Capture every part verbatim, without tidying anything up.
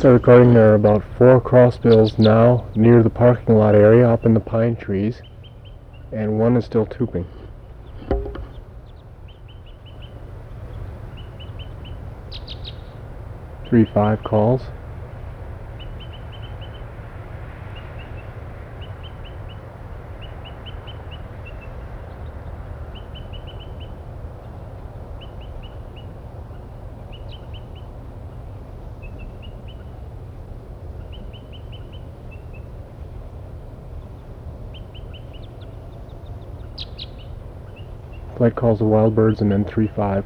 Start recording. There are about four crossbills now near the parking lot area up in the pine trees, and one is still tubing. Three five calls. Flight calls the wild birds, and then three five.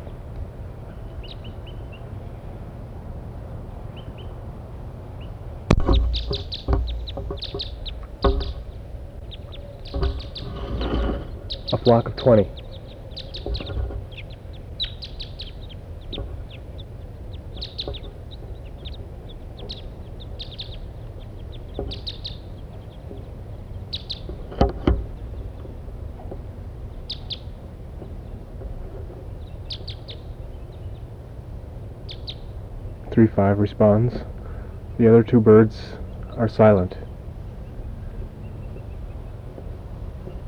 A flock of twenty. three five responds. The other two birds are silent.